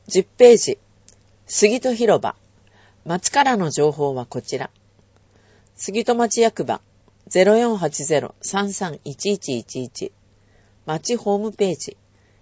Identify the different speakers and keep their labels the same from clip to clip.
Speaker 1: 10ページ。杉戸広場。町からの情報はこちら。杉戸町役場 0480-331111 町ホームページ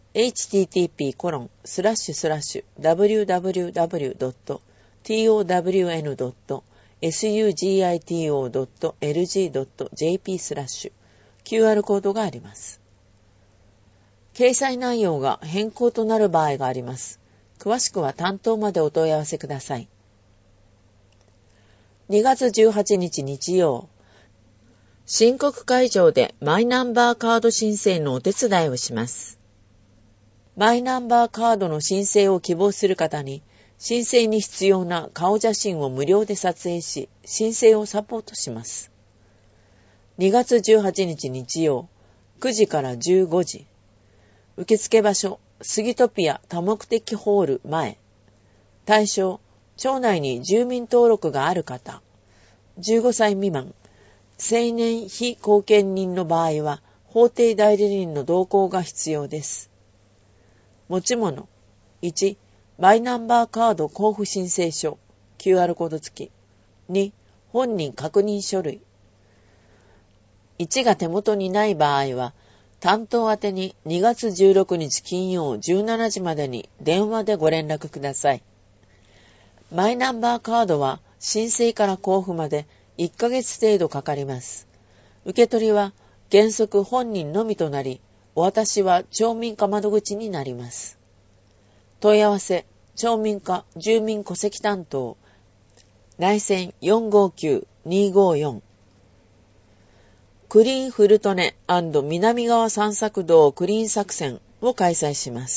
Speaker 1: http://www.towno.sugito.lg.jp/ QR コードがあります。掲載内容が変更となる場合があります。詳しくは担当までお問い合わせください。2月18日日曜、申告会場でマイナンバーカード申請のお手伝いをします。マイナンバーカードの申請を希望する方に、申請に必要な顔写真を無料で撮影し、申請をサポートします。2月18日日曜、9時から15時。受付場所、杉戸ピア多目的ホール前。対象、町内に住民登録がある方。15歳未満。成年非後見人の場合は、法定代理人の同行が必要です。持ち物。1、マイナンバーカード交付申請書、QR コード付き。2、本人確認書類。1が手元にない場合は、担当宛てに2月16日金曜17時までに電話でご連絡ください。マイナンバーカードは申請から交付まで1ヶ月程度かかります。受け取りは原則本人のみとなり、お渡しは町民課窓口になります。問い合わせ、町民課住民戸籍担当、内線459-254。クリーンフルトネ&南側散策道クリーン作戦を開催します。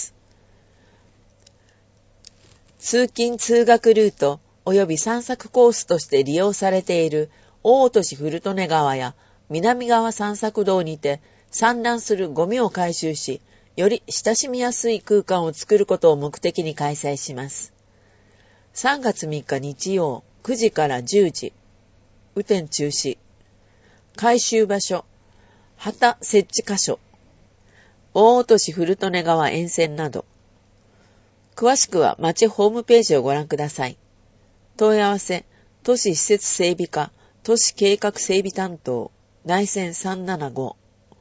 Speaker 1: 通勤通学ルート及び散策コースとして利用されている大落古利根川や南側散策道にて散乱するゴミを回収し、より親しみやすい空間を作ることを目的に開催します。3月3日日曜9時から10時。雨天中止。回収場所。旗設置箇所。大落古利根川沿線など。詳しくは町ホームページをご覧ください。問い合わせ、都市施設整備課、都市計画整備担当、内線375。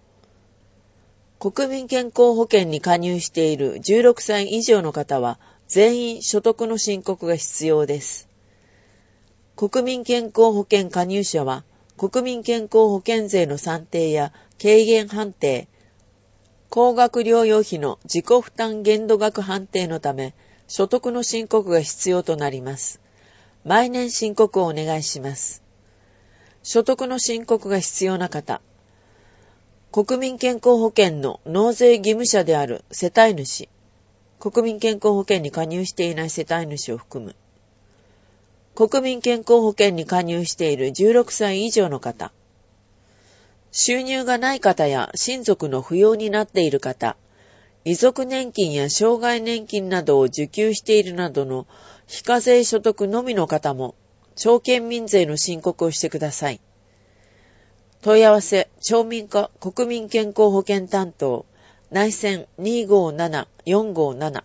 Speaker 1: 国民健康保険に加入している16歳以上の方は、全員所得の申告が必要です。国民健康保険加入者は、国民健康保険税の算定や軽減判定、高額療養費の自己負担限度額判定のため、所得の申告が必要となります。毎年申告をお願いします。所得の申告が必要な方、国民健康保険の納税義務者である世帯主、国民健康保険に加入していない世帯主を含む、国民健康保険に加入している16歳以上の方、収入がない方や親族の扶養になっている方、遺族年金や障害年金などを受給しているなどの非課税所得のみの方も、町県民税の申告をしてください。問い合わせ、町民課国民健康保険担当、内線257-457。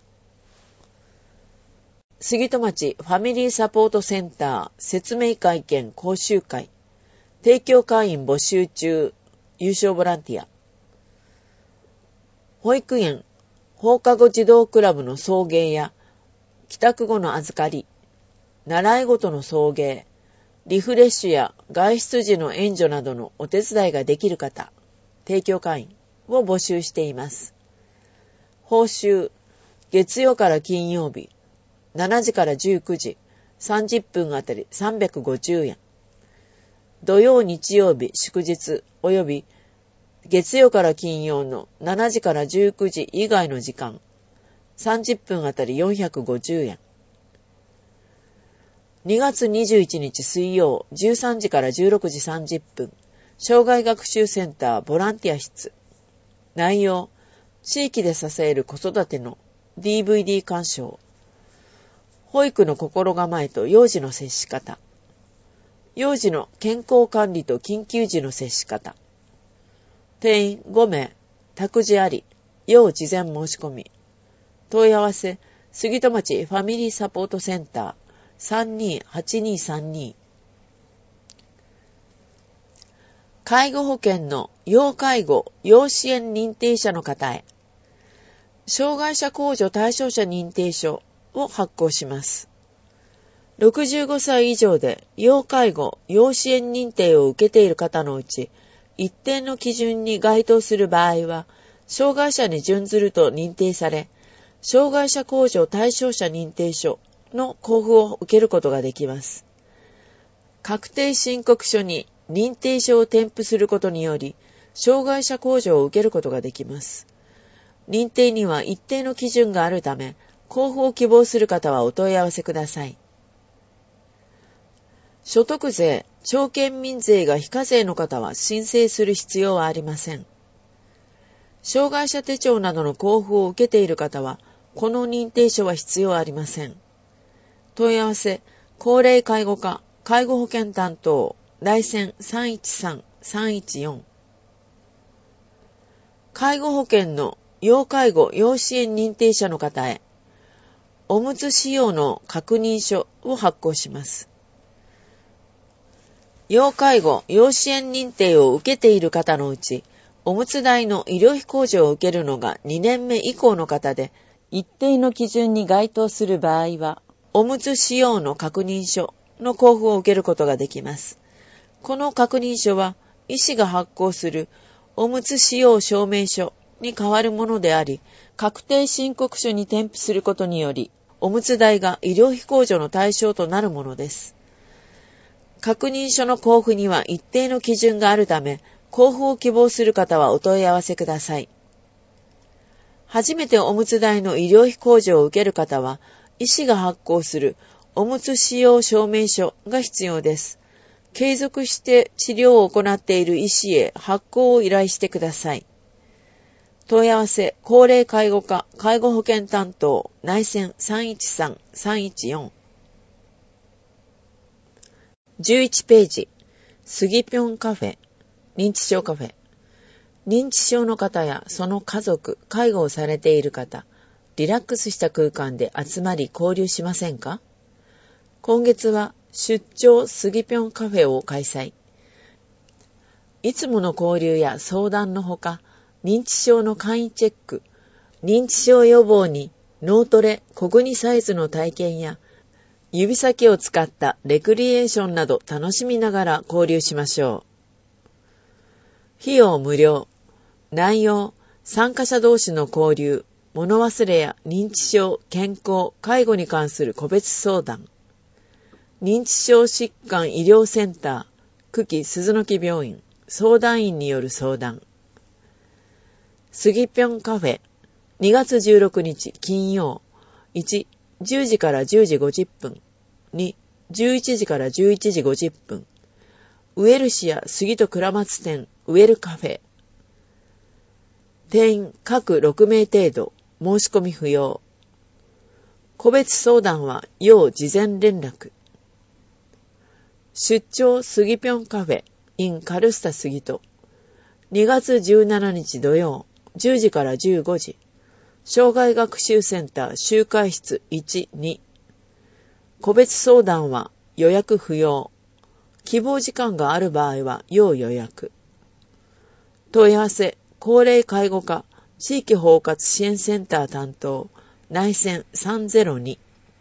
Speaker 1: 杉戸町ファミリーサポートセンター説明会兼講習会。提供会員募集中、有償ボランティア。保育園、放課後児童クラブの送迎や、帰宅後の預かり、習い事の送迎、リフレッシュや外出時の援助などのお手伝いができる方、提供会員を募集しています。報酬、月曜から金曜日、7時から19時、30分あたり350円。土曜日曜日祝日及び月曜から金曜の7時から19時以外の時間、30分あたり450円。2月21日水曜13時から16時30分、障害学習センターボランティア室。内容、地域で支える子育ての DVD 鑑賞。保育の心構えと幼児の接し方。幼児の健康管理と緊急時の接し方。定員5名、託児あり、要事前申し込み。問い合わせ、 杉戸町ファミリーサポートセンター 328232。介護保険の要介護・要支援認定者の方へ、障害者控除対象者認定書を発行します。65歳以上で要介護・要支援認定を受けている方のうち、一定の基準に該当する場合は、障害者に準ずると認定され、障害者控除対象者認定書の交付を受けることができます。確定申告書に認定書を添付することにより、障害者控除を受けることができます。認定には一定の基準があるため、交付を希望する方はお問い合わせください。所得税、町県民税が非課税の方は申請する必要はありません。障害者手帳などの交付を受けている方は、この認定書は必要ありません。問い合わせ、高齢介護課、介護保険担当、来線313-314。介護保険の要介護・要支援認定者の方へ、おむつ使用の確認書を発行します。要介護・要支援認定を受けている方のうち、おむつ代の医療費控除を受けるのが2年目以降の方で、一定の基準に該当する場合は、おむつ使用の確認書の交付を受けることができます。この確認書は、医師が発行するおむつ使用証明書に代わるものであり、確定申告書に添付することにより、おむつ代が医療費控除の対象となるものです。確認書の交付には一定の基準があるため、交付を希望する方はお問い合わせください。初めておむつ代の医療費控除を受ける方は、医師が発行するおむつ使用証明書が必要です。継続して治療を行っている医師へ発行を依頼してください。問い合わせ、高齢介護課、介護保険担当、内線313-314。11ページ、スギピョンカフェ、認知症カフェ。認知症の方やその家族、介護をされている方、リラックスした空間で集まり交流しませんか？今月は出張スギピョンカフェを開催。いつもの交流や相談のほか、認知症の簡易チェック、認知症予防に脳トレ、小国サイズの体験や、指先を使ったレクリエーションなど楽しみながら交流しましょう。費用無料。内容、参加者同士の交流、物忘れや認知症、健康、介護に関する個別相談。認知症疾患医療センター、久喜鈴木病院、相談員による相談。スギピョンカフェ、2月16日金曜、1、10時から10時50分、2、11時から11時50分、ウエルシア杉戸倉松店ウエルカフェ。定員各6名程度、申し込み不要。個別相談は要事前連絡。出張スギピョンカフェ in カルスタ杉戸。2月17日土曜、10時から15時。障害学習センター集会室1、2。個別相談は予約不要。希望時間がある場合は要予約。問い合わせ、高齢介護課、地域包括支援センター担当、内線302。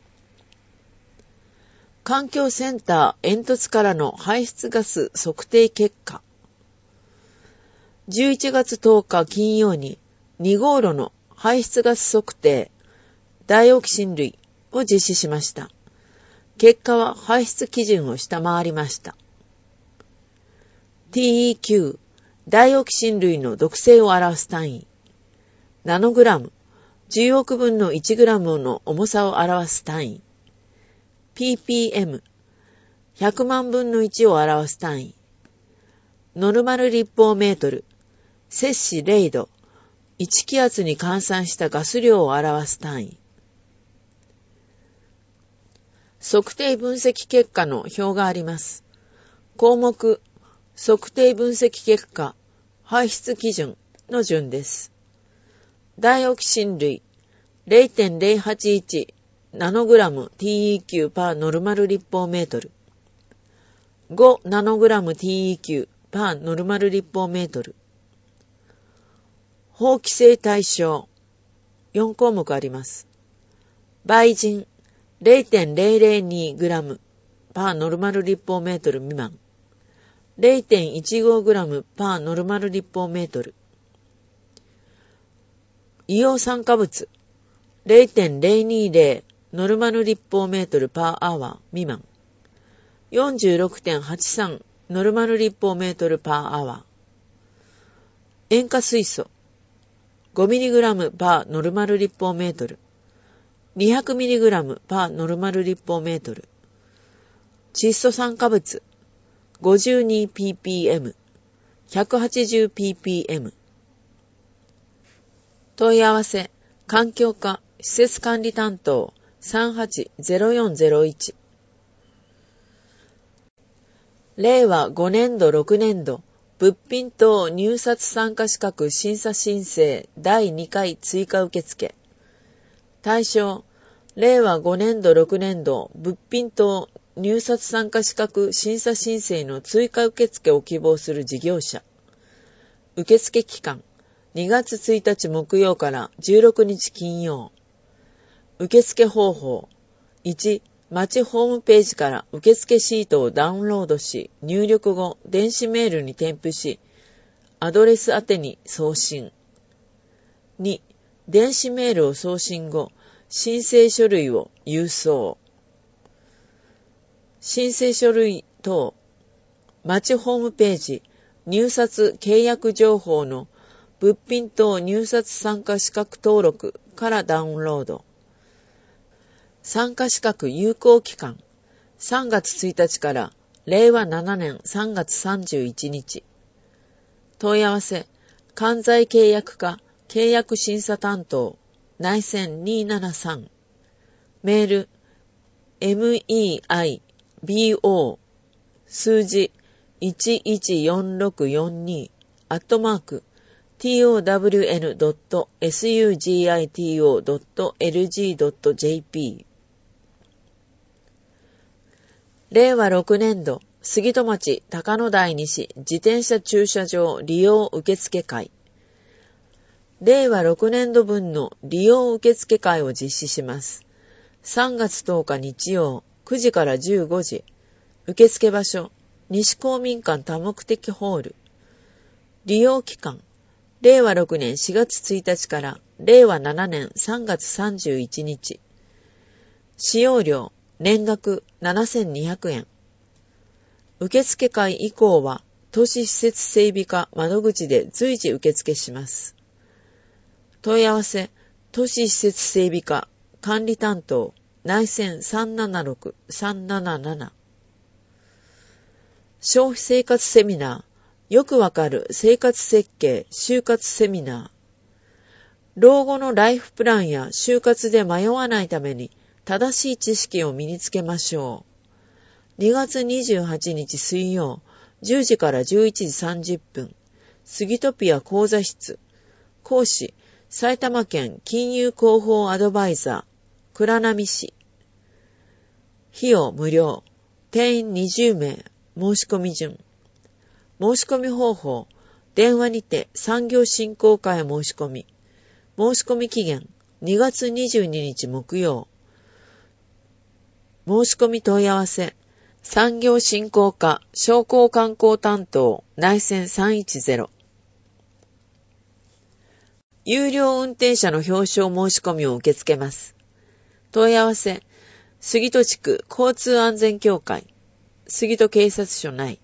Speaker 1: 環境センター煙突からの排出ガス測定結果。11月10日金曜に2号炉の排出ガス測定、ダイオキシン類を実施しました。結果は排出基準を下回りました。TEQ、ダイオキシン類の毒性を表す単位。ナノグラム、10億分の1グラムの重さを表す単位。ppm、100万分の1を表す単位。ノルマル立方メートル、摂氏0度、1気圧に換算したガス量を表す単位。測定分析結果の表があります。項目、測定分析結果、排出基準の順です。ダイオキシン類、 0.081 ナノグラム TEQ パーノルマル立方メートル。5ナノグラム TEQ パーノルマル立方メートル。法規制対象。4項目あります。倍人 0.002 グラムパーノルマル立方メートル未満。0.15 グラムパーノルマル立方メートル。硫黄酸化物 0.020 ノルマル立方メートルパーアワー未満。46.83 ノルマル立方メートルパーアワー。塩化水素 5mg パーノルマル立方メートル。200mg パーノルマル立方メートル。窒素酸化物 52ppm 180ppm。 問い合わせ環境課施設管理担当 380401。 令和5年度6年度物品等入札参加資格審査申請第2回追加受付。対象令和5年度6年度物品等入札参加資格審査申請の追加受付を希望する事業者。受付期間2月1日木曜から16日金曜。受付方法1、町ホームページから受付シートをダウンロードし、入力後、電子メールに添付し、アドレス宛てに送信。2、電子メールを送信後、申請書類を郵送。申請書類等、町ホームページ、入札契約情報の物品等入札参加資格登録からダウンロード。参加資格有効期間3月1日から令和7年3月31日。問い合わせ関西契約課契約審査担当内線273。メール meibo 数字114642 town.sugito.lg.jp。 令和6年度杉戸町高野台西自転車駐車場利用受付会。令和6年度分の利用受付会を実施します。3月10日日曜9時から15時。受付場所西公民館多目的ホール。利用期間令和6年4月1日から令和7年3月31日。使用料年額7200円。受付会以降は都市施設整備課窓口で随時受付します。問い合わせ都市施設整備課管理担当内線376-377。消費生活セミナーよくわかる生活設計就活セミナー。老後のライフプランや就活で迷わないために正しい知識を身につけましょう。2月28日水曜10時から11時30分。スギトピア講座室。講師埼玉県金融広報アドバイザー倉波氏。費用無料。定員20名。申し込み順。申し込み方法。電話にて産業振興課へ申し込み。申し込み期限2月22日木曜。申し込み問い合わせ産業振興課商工観光担当内線310。有料運転者の表彰申し込みを受け付けます。問い合わせ杉戸地区交通安全協会杉戸警察署内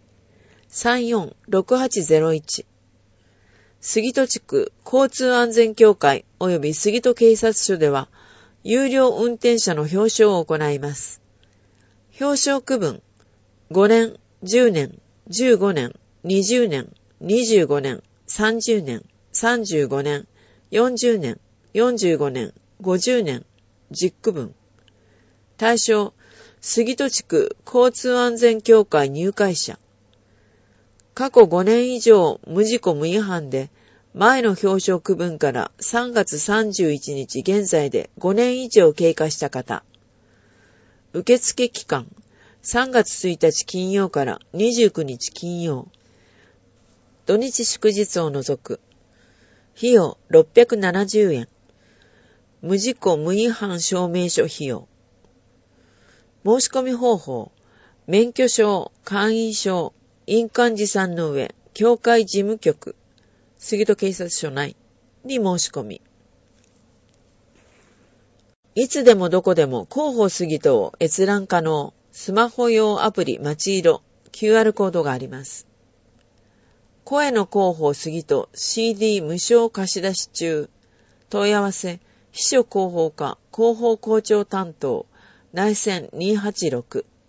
Speaker 1: 346801。 杉戸地区交通安全協会及び杉戸警察署では有料運転者の表彰を行います。表彰区分5年、10年、15年、20年、25年、30年、35年、40年、45年、50年、10区分。対象、杉戸地区交通安全協会入会者。過去5年以上無事故無違反で前の表彰区分から3月31日現在で5年以上経過した方。受付期間、3月1日金曜から29日金曜。土日祝日を除く。費用670円。無事故無違反証明書費用。申し込み方法。免許証、会員証、印鑑持参の上、協会事務局、杉戸警察署内に申し込み。いつでもどこでも広報杉戸を閲覧可能。スマホ用アプリまちいろ QR コードがあります。声の広報杉戸 CD 無償貸し出し中。問い合わせ、秘書広報課広報校長担当内線286